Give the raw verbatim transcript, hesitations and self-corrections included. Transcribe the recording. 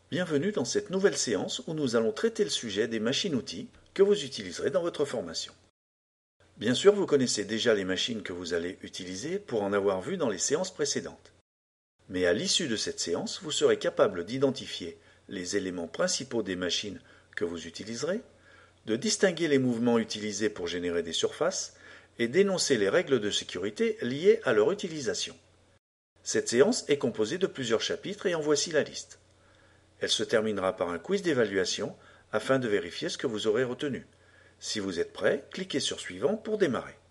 Bienvenue dans cette nouvelle séance où nous allons traiter le sujet des machines-outils que vous utiliserez dans votre formation. Bien sûr, vous connaissez déjà les machines que vous allez utiliser pour en avoir vu dans les séances précédentes. Mais à l'issue de cette séance, vous serez capable d'identifier les éléments principaux des machines que vous utiliserez, de distinguer les mouvements utilisés pour générer des surfaces et d'énoncer les règles de sécurité liées à leur utilisation. Cette séance est composée de plusieurs chapitres et en voici la liste. Elle se terminera par un quiz d'évaluation afin de vérifier ce que vous aurez retenu. Si vous êtes prêt, cliquez sur Suivant pour démarrer.